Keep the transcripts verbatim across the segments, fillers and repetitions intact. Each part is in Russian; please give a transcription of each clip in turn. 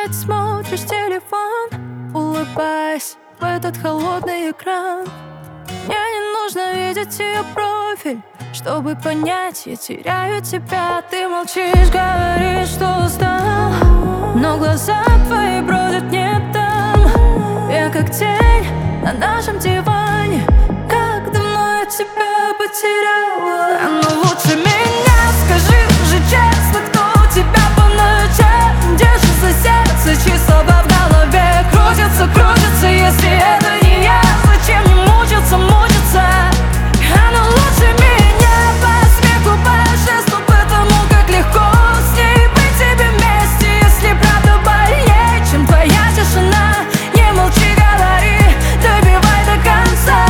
ты смотришь телефон, улыбаясь в этот холодный экран. Мне не нужно видеть ее профиль, чтобы понять, я теряю тебя. Ты молчишь, говоришь, что устал, но глаза твои бродят не там. Я как тень на нашем диване, как давно я тебя потеряла. Ну лучше меня скажи уже честно, кто тебя по ночам держит за сердце, чьи слова в голове крутятся, крутятся. Если это не я, зачем не мучиться, мучиться? А ну лучше меня по смеху, по жесту, потому как легко с ней быть тебе вместе. Если правда больнее, чем твоя тишина, не молчи, говори, добивай до конца.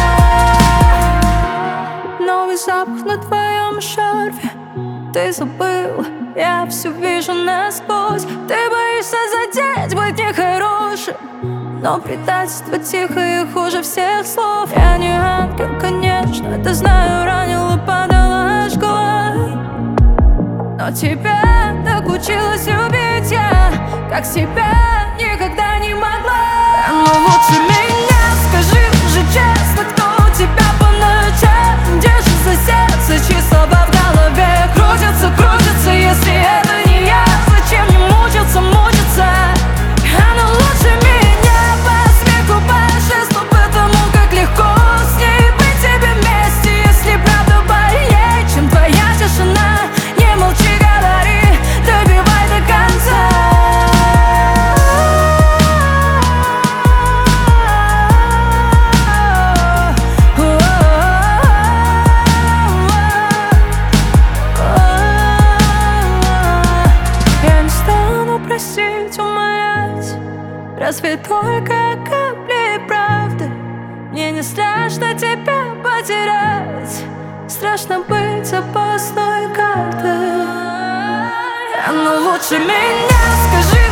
Новый запах на твоем шарфе, ты забыл, я все вижу насквозь. Ты боишься задеть, быть нехорошим, но предательство тихо и хуже всех слов. Я не ангел, конечно, это знаю, ранила, подала шкала, но тебя так училась любить я, как себя никогда не могла. Но лучше меня скажи уже честно, кто тебя по ночам держит за сердце, чьи слова в голове крутятся, крутятся. Если это не я, зачем не мучиться, мучиться? А ну лучше меня по смеху, по жесту, потому как легко с ней быть тебе вместе. Если правда больнее, чем твоя тишина, не молчи, говори, добивай до конца. Я не стану просить, умолять, разве только капли правды. Мне не страшно тебя потерять, страшно быть опасной картой. А ну лучше меня скажи